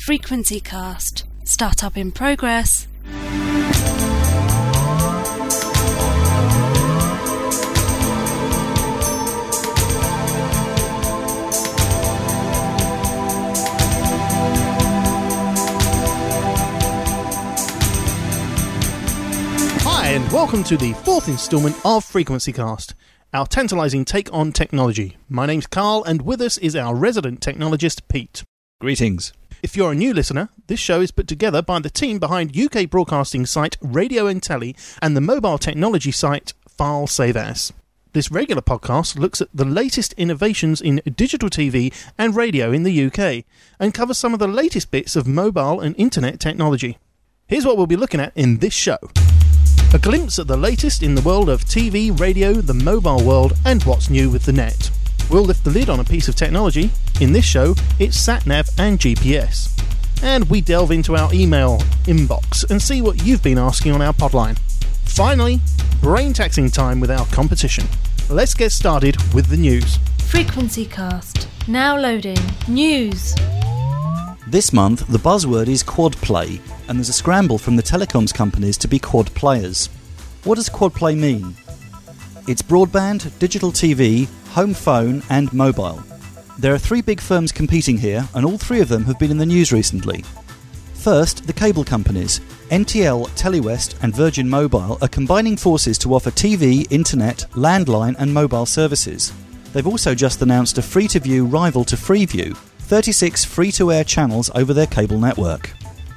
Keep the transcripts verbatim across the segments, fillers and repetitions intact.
Frequency Cast. Startup in progress. Hi, and welcome to the fourth instalment of Frequency Cast, our tantalising take on technology. My name's Carl, and with us is our resident technologist, Pete. Greetings. If you're a new listener, this show is put together by the team behind U K broadcasting site Radio and Telly and the mobile technology site File Save As. This regular podcast looks at the latest innovations in digital T V and radio in the U K and covers some of the latest bits of mobile and internet technology. Here's what we'll be looking at in this show. A glimpse at the latest in the world of T V, radio, the mobile world, and what's new with the net. We'll lift the lid on a piece of technology. In this show, it's SatNav and G P S. And we delve into our email inbox and see what you've been asking on our podline. Finally, brain-taxing time with our competition. Let's get started with the news. Frequency Cast. Now loading. News. This month, the buzzword is quad play, and there's a scramble from the telecoms companies to be quad players. What does quad play mean? It's broadband, digital T V, home phone, and mobile. There are three big firms competing here, and all three of them have been in the news recently. First, the cable companies. N T L, Telewest, and Virgin Mobile are combining forces to offer T V, internet, landline, and mobile services. They've also just announced a free-to-view rival to Freeview, thirty-six free-to-air channels over their cable network.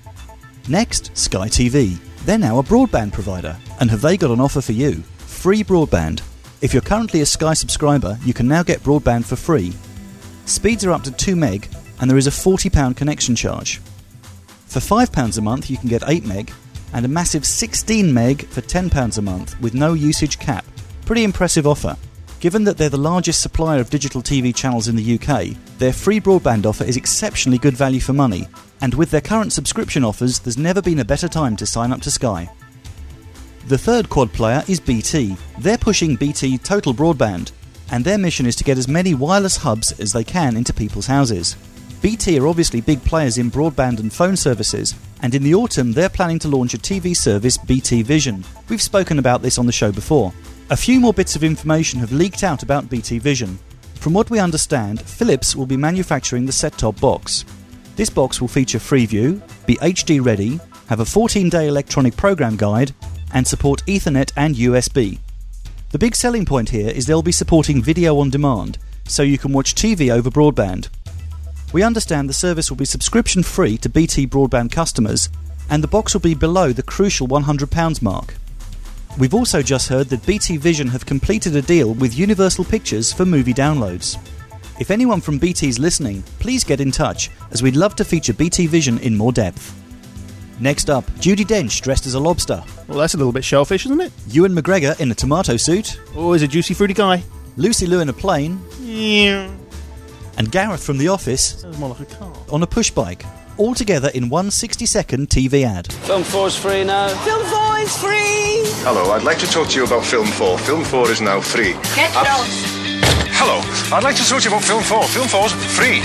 Next, Sky T V. They're now a broadband provider, and have they got an offer for you? Free broadband. If you're currently a Sky subscriber, you can now get broadband for free. Speeds are up to two meg, and there is a forty pounds connection charge. For five pounds a month, you can get eight meg, and a massive sixteen meg for ten pounds a month, with no usage cap. Pretty impressive offer. Given that they're the largest supplier of digital T V channels in the U K, their free broadband offer is exceptionally good value for money, and with their current subscription offers, there's never been a better time to sign up to Sky. The third quad player is B T. They're pushing B T Total Broadband, and their mission is to get as many wireless hubs as they can into people's houses. B T are obviously big players in broadband and phone services, and in the autumn they're planning to launch a T V service, B T Vision. We've spoken about this on the show before. A few more bits of information have leaked out about B T Vision. From what we understand, Philips will be manufacturing the set-top box. This box will feature Freeview, be H D ready, have a fourteen-day electronic program guide, and support Ethernet and U S B. The big selling point here is they'll be supporting video on demand, so you can watch T V over broadband. We understand the service will be subscription free to B T broadband customers, and the box will be below the crucial one hundred pounds mark. We've also just heard that B T Vision have completed a deal with Universal Pictures for movie downloads. If anyone from B T's listening, please get in touch, as we'd love to feature B T Vision in more depth. Next up, Judi Dench dressed as a lobster. Well, that's a little bit shellfish, isn't it? Ewan McGregor in a tomato suit. Or is a juicy fruity guy? Lucy Liu in a plane. Yeah. And Gareth from The Office Sounds more like a car. on a push bike. All together in one sixty-second T V ad. Film four's free now. Film four is free! Hello, I'd like to talk to you about Film four. Film four is now free. Get Uh, out! Hello, I'd like to talk to you about Film four. Film four's free.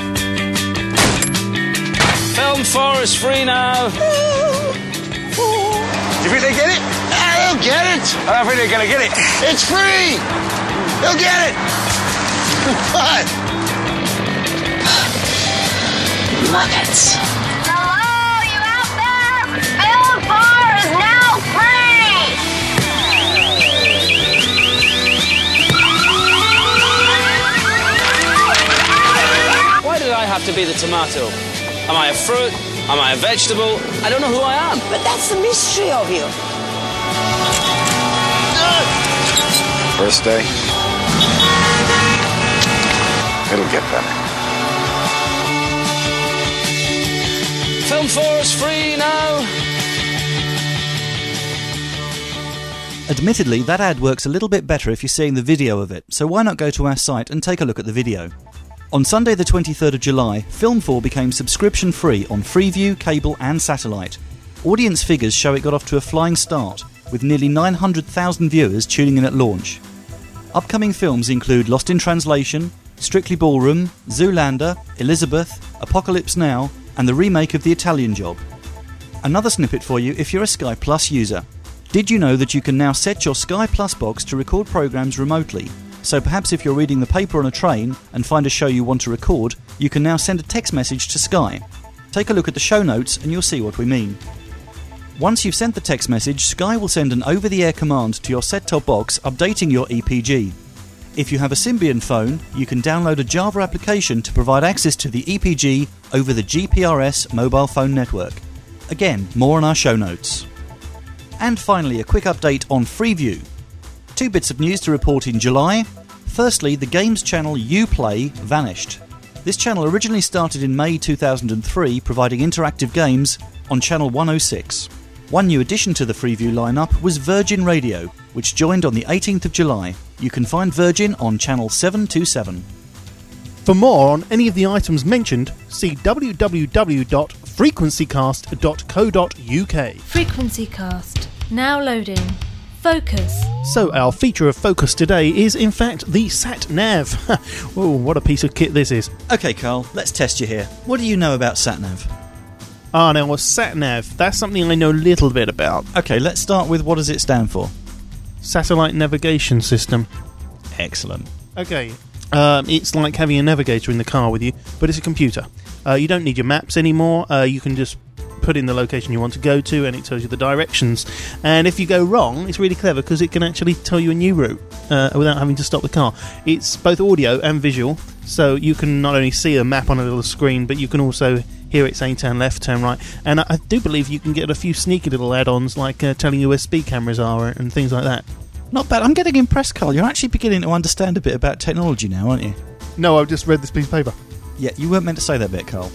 Film four is free now. You think they get it? I don't get it! I don't think they're gonna get it. It's free! They'll get it! What? Muppets. Hello, you out there? Film four is now free! Why did I have to be the tomato? Am I a fruit? Am I a vegetable? I don't know who I am. But that's the mystery of you. First day. It'll get better. Film four is free now. Admittedly, that ad works a little bit better if you're seeing the video of it, so why not go to our site and take a look at the video. On Sunday the twenty-third of July, Film four became subscription free on Freeview, cable and satellite. Audience figures show it got off to a flying start, with nearly nine hundred thousand viewers tuning in at launch. Upcoming films include Lost in Translation, Strictly Ballroom, Zoolander, Elizabeth, Apocalypse Now, and the remake of The Italian Job. Another snippet for you if you're a Sky Plus user. Did you know that you can now set your Sky Plus box to record programmes remotely? So perhaps if you're reading the paper on a train and find a show you want to record, you can now send a text message to Sky. Take a look at the show notes and you'll see what we mean. Once you've sent the text message, Sky will send an over-the-air command to your set-top box updating your E P G. If you have a Symbian phone, you can download a Java application to provide access to the E P G over the G P R S mobile phone network. Again, more on our show notes. And finally, a quick update on Freeview. Two bits of news to report in July. Firstly, the games channel Uplay vanished. This channel originally started in May two thousand three, providing interactive games on channel one oh six. One new addition to the Freeview lineup was Virgin Radio, which joined on the eighteenth of July. You can find Virgin on channel seven two seven. For more on any of the items mentioned, see w w w dot frequency cast dot co dot u k. FrequencyCast. Now loading. Focus. So our feature of focus today is in fact the SatNav. Oh, what a piece of kit this is. Okay, Carl, let's test you here. What do you know about SatNav? Ah, now a SatNav, that's something I know a little bit about. Okay, let's start with what does it stand for? Satellite Navigation System. Excellent. Okay, um, it's like having a navigator in the car with you, but it's a computer. Uh, you don't need your maps anymore, uh, you can just put in the location you want to go to and it tells you the directions. And if you go wrong, it's really clever because it can actually tell you a new route uh, without having to stop the car. It's both audio and visual, so you can not only see a map on a little screen, but you can also hear it saying turn left, turn right. And I, I do believe you can get a few sneaky little add-ons like uh, telling you where speed cameras are and things like that. Not bad. I'm getting impressed, Carl. You're actually beginning to understand a bit about technology now, aren't you? No, I've just read this piece of paper. Yeah, you weren't meant to say that bit, Carl.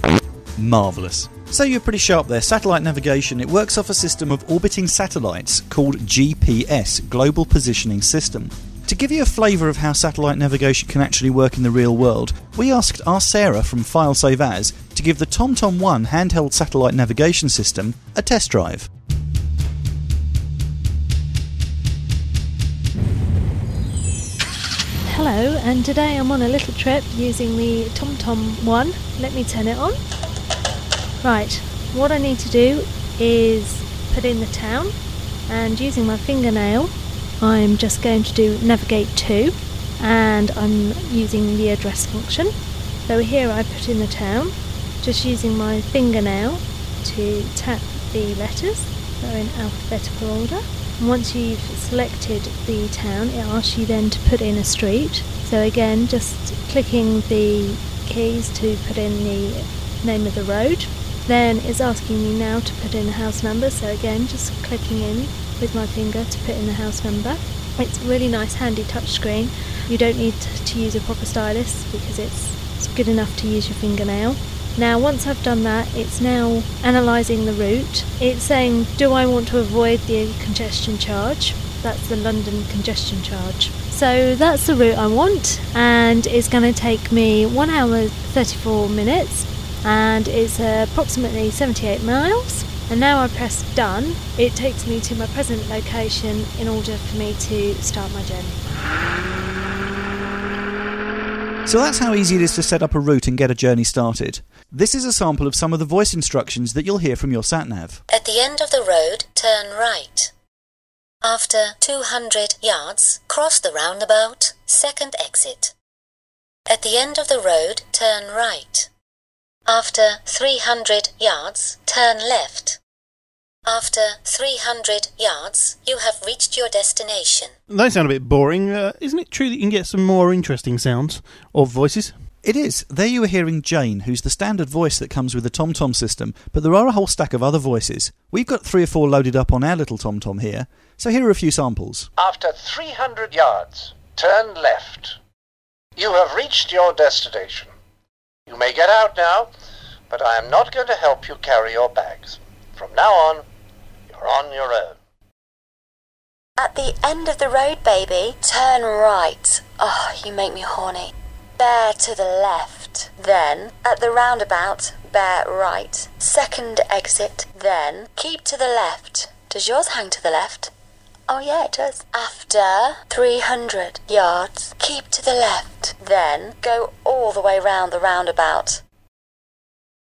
Marvellous. So you're pretty sharp there. Satellite navigation, it works off a system of orbiting satellites called G P S, Global Positioning System. To give you a flavour of how satellite navigation can actually work in the real world, we asked our Sarah from File Save As to give the TomTom one handheld satellite navigation system a test drive. Hello, and today I'm on a little trip using the TomTom one. Let me turn it on. Right, what I need to do is put in the town, and using my fingernail I'm just going to do navigate to, and I'm using the address function. So here I put in the town, just using my fingernail to tap the letters. They're in alphabetical order. And once you've selected the town, it asks you then to put in a street. So again, just clicking the keys to put in the name of the road. Then it's asking me now to put in the house number. So again, just clicking in with my finger to put in the house number. It's a really nice handy touchscreen. You don't need to, to use a proper stylus because it's, it's good enough to use your fingernail. Now once I've done that, it's now analysing the route. It's saying, do I want to avoid the congestion charge? That's the London congestion charge. So that's the route I want, and it's going to take me one hour thirty-four minutes, and it's uh, approximately seventy-eight miles. And now I press done, it takes me to my present location in order for me to start my journey. So that's how easy it is to set up a route and get a journey started. This is a sample of some of the voice instructions that you'll hear from your SatNav. At the end of the road, turn right. After two hundred yards, cross the roundabout, second exit. At the end of the road, turn right. After three hundred yards, turn left. After three hundred yards, you have reached your destination. They sound a bit boring. Uh, isn't it true that you can get some more interesting sounds or voices? It is. There you are hearing Jane, who's the standard voice that comes with the TomTom system, but there are a whole stack of other voices. We've got three or four loaded up on our little TomTom here, so here are a few samples. After three hundred yards, turn left. You have reached your destination. You may get out now, but I am not going to help you carry your bags. From now on, you're on your own. At the end of the road, baby, turn right. Oh, you make me horny. Bear to the left. Then, at the roundabout, bear right. Second exit. Then, keep to the left. Does yours hang to the left? Oh yeah, it does. After three hundred yards, keep to the left. Then, go all the way round the roundabout.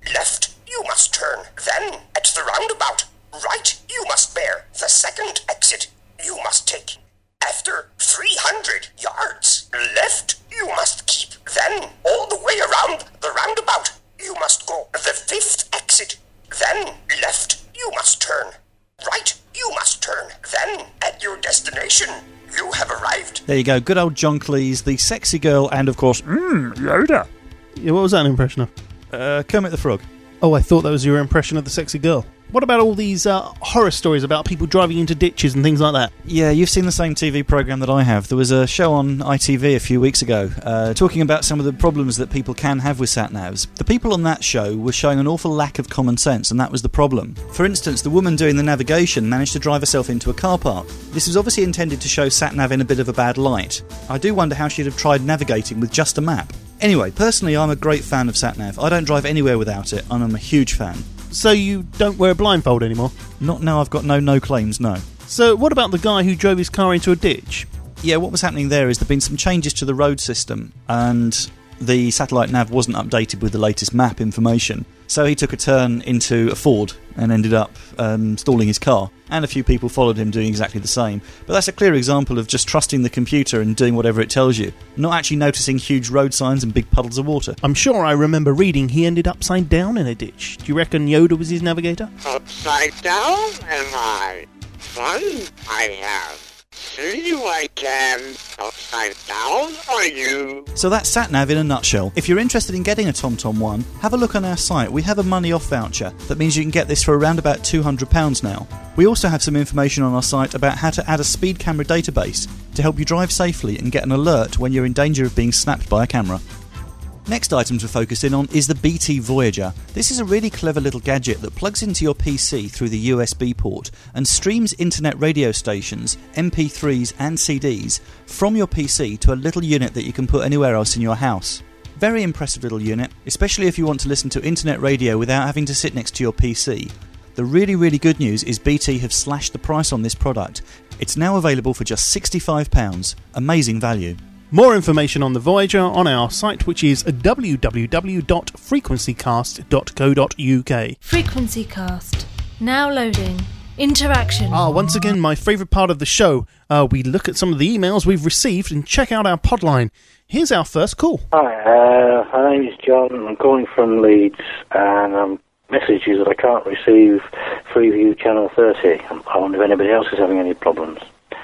left, you must turn. Then, at the roundabout, right, you must bear. The second exit, you must take. After three hundred yards, left, you must keep. Then, all the way around the roundabout, you must go. The fifth exit, then, left, you must turn. Right, you must turn. Then, at your destination, you have arrived. There you go, good old John Cleese, the sexy girl, and of course, mmm, Yoda. Yeah, what was that an impression of? Uh, Kermit the Frog. Oh, I thought that was your impression of the sexy girl. What about all these uh, horror stories about people driving into ditches and things like that? Yeah, you've seen the same T V programme that I have. There was a show on I T V a few weeks ago uh, talking about some of the problems that people can have with sat-navs. The people on that show were showing an awful lack of common sense, and that was the problem. For instance, the woman doing the navigation managed to drive herself into a car park. This was obviously intended to show sat-nav in a bit of a bad light. I do wonder how she'd have tried navigating with just a map. Anyway, personally, I'm a great fan of sat-nav. I don't drive anywhere without it, and I'm a huge fan. So you don't wear a blindfold anymore? Not now, I've got no no claims, no. So what about the guy who drove his car into a ditch? Yeah, what was happening there is there've been some changes to the road system, and the satellite nav wasn't updated with the latest map information. So he took a turn into a Ford and ended up um, stalling his car. And a few people followed him doing exactly the same. But that's a clear example of just trusting the computer and doing whatever it tells you, not actually noticing huge road signs and big puddles of water. I'm sure I remember reading he ended upside down in a ditch. Do you reckon Yoda was his navigator? Upside down, am I? Fun I have. See you I can. Upside down, are you? So that's SatNav in a nutshell. If you're interested in getting a TomTom One, have a look on our site. We have a money off voucher. That means you can get this for around about two hundred pounds now. We also have some information on our site about how to add a speed camera database to help you drive safely and get an alert when you're in danger of being snapped by a camera. Next item to focus in on is the B T Voyager. This is a really clever little gadget that plugs into your P C through the U S B port and streams internet radio stations, M P threes and C Ds from your P C to a little unit that you can put anywhere else in your house. Very impressive little unit, especially if you want to listen to internet radio without having to sit next to your P C. The really, really good news is B T have slashed the price on this product. It's now available for just sixty-five pounds. Amazing value. More information on the Voyager on our site, which is w w w dot frequency cast dot co dot u k. FrequencyCast. Now loading. Interaction. Ah, once again, my favourite part of the show. Uh, we look at some of the emails we've received and check out our podline. Here's our first call. Hi, uh, my name is John. I'm calling from Leeds, and I'm message you that I can't receive Freeview Channel thirty. I wonder if anybody else is having any problems.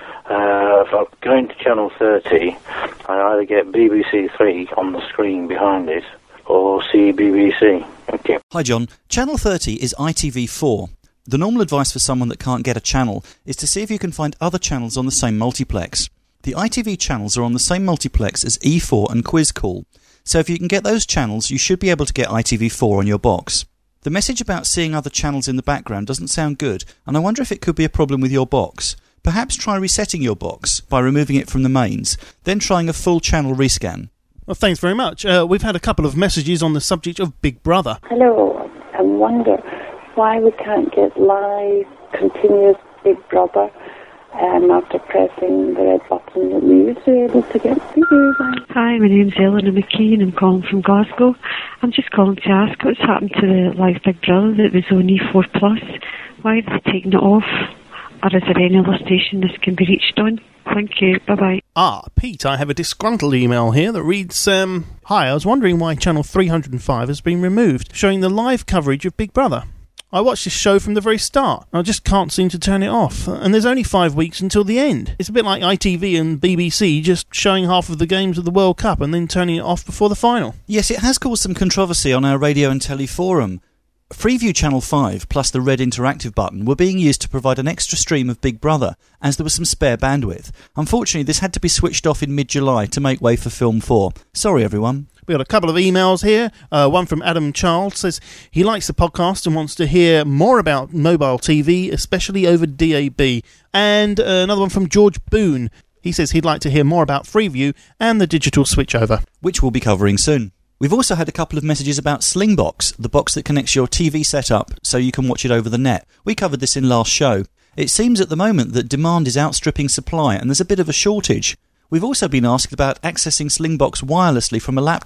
Uh, if I'm going to Channel thirty, I either get B B C three on the screen behind it or see B B C. Thank you. Hi John. Channel thirty is I T V four. The normal advice for someone that can't get a channel is to see if you can find other channels on the same multiplex. The I T V channels are on the same multiplex as E four and Quiz Call, so if you can get those channels, you should be able to get I T V four on your box. The message about seeing other channels in the background doesn't sound good, and I wonder if it could be a problem with your box. Perhaps try resetting your box by removing it from the mains, then trying a full channel rescan. Well, thanks very much. Uh, we've had a couple of messages on the subject of Big Brother. Hello, I wonder why we can't get live, continuous Big Brother um, after pressing the red button that we used to be able to get. Thank you, bye. Hi, my name's Eleanor McKean. I'm calling from Glasgow. I'm just calling to ask what's happened to the live Big Brother that was on E four plus. Why have they taken it off? Or is there any other station this can be reached on? Thank you. Bye-bye. Ah, Pete, I have a disgruntled email here that reads, um, Hi, I was wondering why Channel three oh five has been removed, showing the live coverage of Big Brother. I watched this show from the very start. I just can't seem to turn it off. And there's only five weeks until the end. It's a bit like I T V and B B C just showing half of the games of the World Cup and then turning it off before the final. Yes, it has caused some controversy on our radio and telly forum. Freeview Channel five plus the red interactive button were being used to provide an extra stream of Big Brother, as there was some spare bandwidth. Unfortunately, this had to be switched off in mid-July to make way for Film four. Sorry, everyone. We got a couple of emails here. Uh, one from Adam Child says he likes the podcast and wants to hear more about mobile T V, especially over D A B. And uh, another one from George Boone. He says he'd like to hear more about Freeview and the digital switchover, which we'll be covering soon. We've also had a couple of messages about Slingbox, the box that connects your T V setup so you can watch it over the net. We covered this in last show. It seems at the moment that demand is outstripping supply and there's a bit of a shortage. We've also been asked about accessing Slingbox wirelessly from a laptop.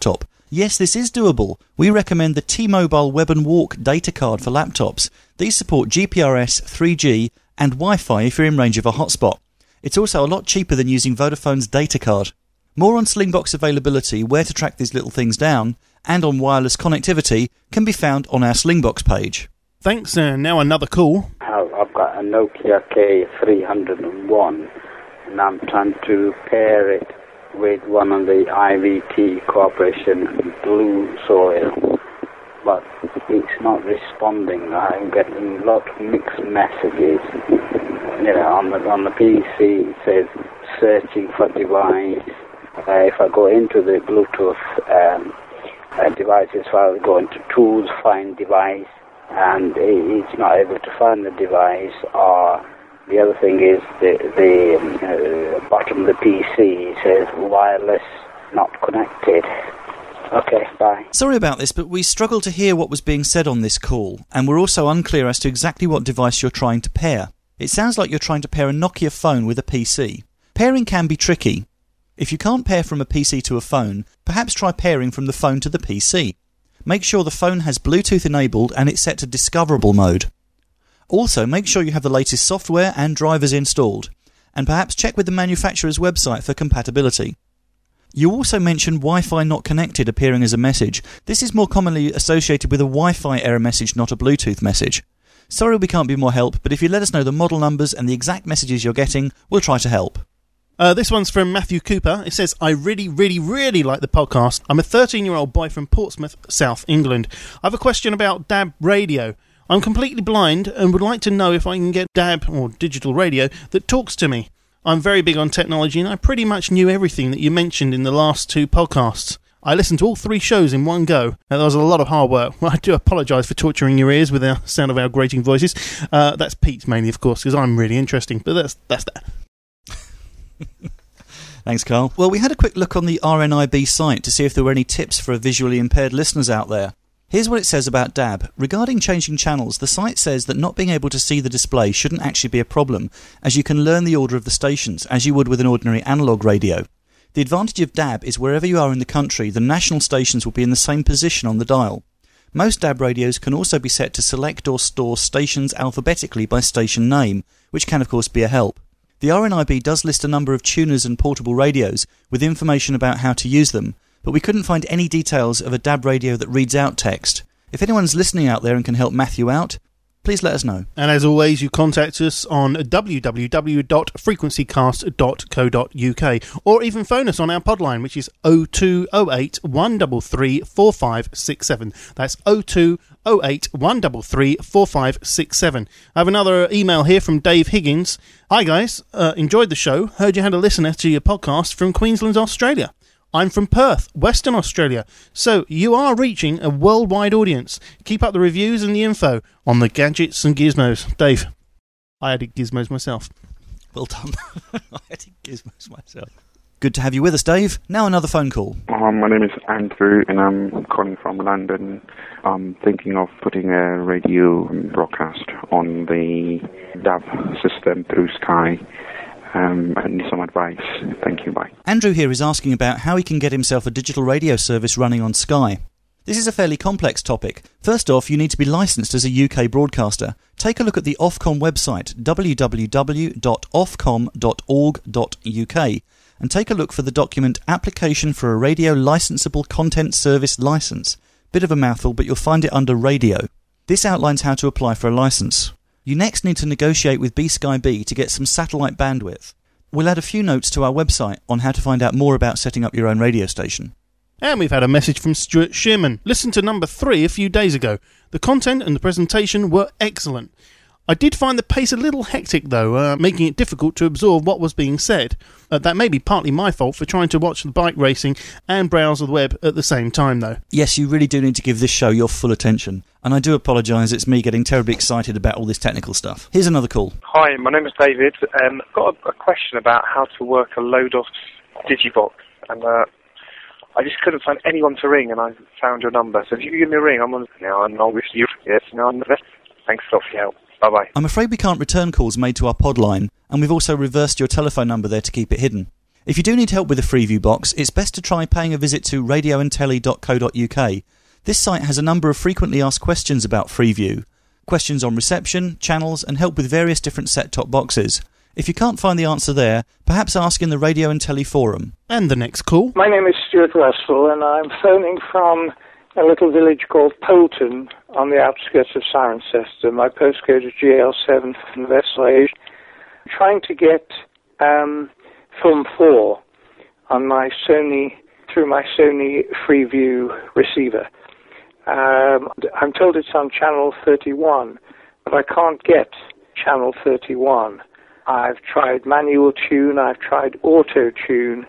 Yes, this is doable. We recommend the T-Mobile Web and Walk data card for laptops. These support G P R S, three G and Wi-Fi if you're in range of a hotspot. It's also a lot cheaper than using Vodafone's data card. More on Slingbox availability, where to track these little things down, and on wireless connectivity can be found on our Slingbox page. Thanks, and now another call. I've got a Nokia K three oh one, and I'm trying to pair it with one of the I V T Corporation Blue Soil, but it's not responding. I'm getting a lot of mixed messages. You know, on the on the P C it says searching for device. Uh, if I go into the Bluetooth um, uh, devices file, I go into Tools, Find Device, and it, it's not able to find the device. Or the other thing is the the uh, bottom of the P C says wireless not connected. Okay, bye. Sorry about this, but we struggle to hear what was being said on this call, and we're also unclear as to exactly what device you're trying to pair. It sounds like you're trying to pair a Nokia phone with a P C. Pairing can be tricky. If you can't pair from a P C to a phone, perhaps try pairing from the phone to the P C. Make sure the phone has Bluetooth enabled and it's set to discoverable mode. Also, make sure you have the latest software and drivers installed, and perhaps check with the manufacturer's website for compatibility. You also mentioned Wi-Fi not connected appearing as a message. This is more commonly associated with a Wi-Fi error message, not a Bluetooth message. Sorry we can't be more help, but if you let us know the model numbers and the exact messages you're getting, we'll try to help. Uh, this one's from Matthew Cooper. It says, I really, really, really like the podcast. I'm a thirteen-year-old boy from Portsmouth, South England. I have a question about D A B radio. I'm completely blind and would like to know if I can get D A B, or digital radio, that talks to me. I'm very big on technology and I pretty much knew everything that you mentioned in the last two podcasts. I listened to all three shows in one go. Now, that was a lot of hard work. Well, I do apologise for torturing your ears with the sound of our grating voices. Uh, that's Pete's mainly, of course, because I'm really interesting. But that's that's that. Thanks, Carl. Well, we had a quick look on the R N I B site to see if there were any tips for visually impaired listeners out there. Here's what it says about D A B. Regarding changing channels, the site says that not being able to see the display shouldn't actually be a problem, as you can learn the order of the stations, as you would with an ordinary analogue radio. The advantage of D A B is wherever you are in the country, the national stations will be in the same position on the dial. Most D A B radios can also be set to select or store stations alphabetically by station name, which can of course be a help. The R N I B does list a number of tuners and portable radios with information about how to use them, but we couldn't find any details of a D A B radio that reads out text. If anyone's listening out there and can help Matthew out, please let us know. And as always, you contact us on w w w dot frequency cast dot co dot u k, or even phone us on our podline, which is oh two oh eight, one three three, four five six seven. That's oh two oh eight, one three three, four five six seven. I have another email here from Dave Higgins. Hi guys, uh, enjoyed the show. Heard you had a listener to your podcast from Queensland, Australia. I'm from Perth, Western Australia, so you are reaching a worldwide audience. Keep up the reviews and the info on the gadgets and gizmos. Dave, I added gizmos myself. Well done. I added gizmos myself. Good to have you with us, Dave. Now another phone call. Um, my name is Andrew, and I'm calling from London. I'm thinking of putting a radio broadcast on the D A B system through Sky. Um, I need some advice. Thank you, bye. Andrew here is asking about how he can get himself a digital radio service running on Sky. This is a fairly complex topic. First off, you need to be licensed as a U K broadcaster. Take a look at the Ofcom website, w w w dot ofcom dot org dot u k, and take a look for the document Application for a Radio Licensable Content Service License. Bit of a mouthful, but you'll find it under Radio. This outlines how to apply for a license. You next need to negotiate with B Sky B to get some satellite bandwidth. We'll add a few notes to our website on how to find out more about setting up your own radio station. And we've had a message from Stuart Shearman. Listened to number three a few days ago. The content and the presentation were excellent. I did find the pace a little hectic, though, uh, making it difficult to absorb what was being said. Uh, that may be partly my fault for trying to watch the bike racing and browse the web at the same time, though. Yes, you really do need to give this show your full attention. And I do apologise, it's me getting terribly excited about all this technical stuff. Here's another call. Hi, my name is David. Um, I've got a, a question about how to work a Lodos Digibox. And uh, I just couldn't find anyone to ring, and I found your number. So if you could give me a ring, I'm on now, and obviously you're yes, now I'm the best. Thanks a lot for your help. Bye-bye. I'm afraid we can't return calls made to our pod line, and we've also reversed your telephone number there to keep it hidden. If you do need help with the Freeview box, it's best to try paying a visit to radio and telly dot co dot uk. This site has a number of frequently asked questions about Freeview. Questions on reception, channels, and help with various different set-top boxes. If you can't find the answer there, perhaps ask in the Radio and Telly forum. And the next call. My name is Stuart Westall, and I'm phoning from a little village called Poulton on the outskirts of Cirencester. My postcode is G L seven from Vestlage. Trying to get um, Film four on my Sony, through my Sony Freeview receiver. Um, I'm told it's on channel thirty-one, but I can't get channel thirty-one. I've tried manual tune, I've tried auto tune,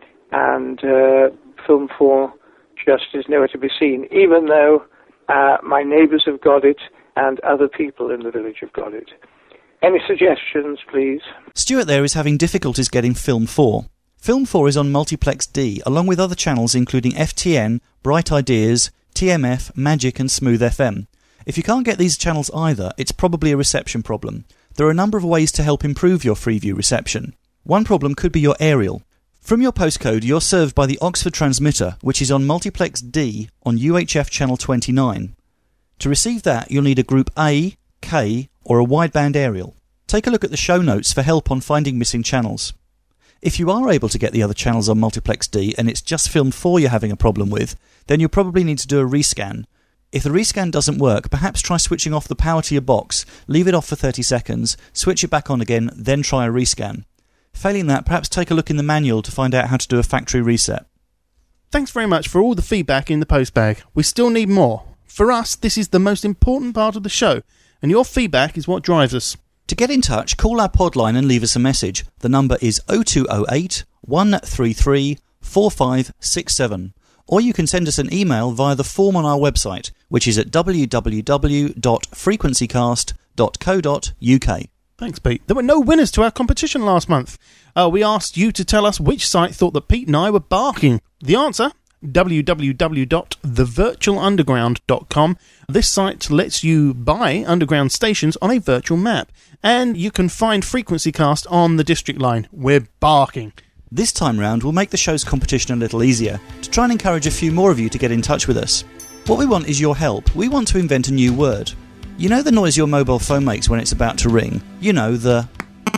and uh, Film four just is nowhere to be seen, even though uh, my neighbours have got it and other people in the village have got it. Any suggestions, please? Stuart there is having difficulties getting Film four. Film four is on Multiplex D, along with other channels including F T N, Bright Ideas, T M F, Magic and Smooth F M. If you can't get these channels either, it's probably a reception problem. There are a number of ways to help improve your Freeview reception. One problem could be your aerial. From your postcode, you're served by the Oxford transmitter, which is on Multiplex D on U H F channel twenty-nine. To receive that, you'll need a Group A, K, or a wideband aerial. Take a look at the show notes for help on finding missing channels. If you are able to get the other channels on Multiplex D and it's just Film four you're having a problem with, then you'll probably need to do a rescan. If the rescan doesn't work, perhaps try switching off the power to your box, leave it off for thirty seconds, switch it back on again, then try a rescan. Failing that, perhaps take a look in the manual to find out how to do a factory reset. Thanks very much for all the feedback in the postbag. We still need more. For us, this is the most important part of the show, and your feedback is what drives us. To get in touch, call our podline and leave us a message. The number is oh two oh eight, one three three, four five six seven. Or you can send us an email via the form on our website, which is at w w w dot frequency cast dot co dot u k. Thanks, Pete. There were no winners to our competition last month. Uh, we asked you to tell us which site thought that Pete and I were barking. The answer? w w w dot the virtual underground dot com. This site lets you buy underground stations on a virtual map, and you can find Frequency Cast on the district line. We're barking. This time round, we'll make the show's competition a little easier, to try and encourage a few more of you to get in touch with us. What we want is your help. We want to invent a new word. You know the noise your mobile phone makes when it's about to ring? You know, the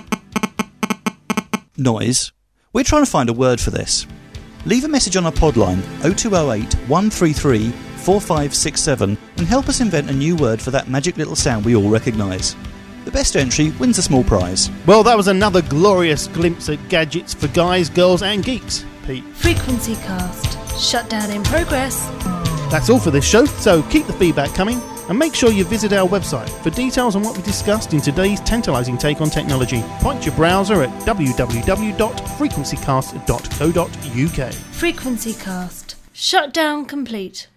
noise. We're trying to find a word for this. Leave a message on our podline, oh two oh eight, one three three, four five six seven, and help us invent a new word for that magic little sound we all recognise. The best entry wins a small prize. Well, that was another glorious glimpse at gadgets for guys, girls and geeks, Pete. Frequency Cast. Shutdown in progress. That's all for this show, so keep the feedback coming and make sure you visit our website for details on what we discussed in today's tantalising take on technology. Point your browser at w w w dot frequency cast dot co dot u k. Frequency Cast. Shutdown complete.